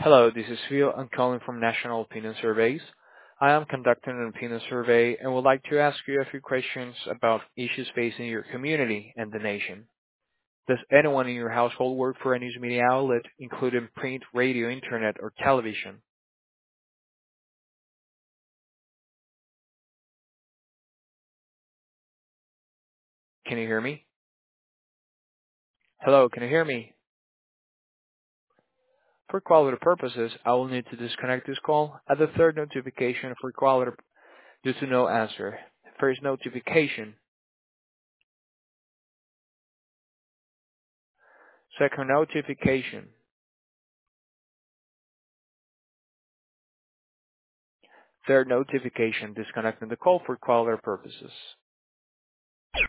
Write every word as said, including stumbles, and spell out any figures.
Hello, this is Phil. I'm calling from National Opinion Surveys. I am conducting an opinion survey and would like to ask you a few questions about issues facing your community and the nation. Does anyone in your household work for a news media outlet, including print, radio, internet, or television? Can you hear me? Hello, can you hear me? For quality purposes, I will need to disconnect this call at the third notification for quality due to no answer. First notification, second notification, third notification disconnecting the call for quality purposes.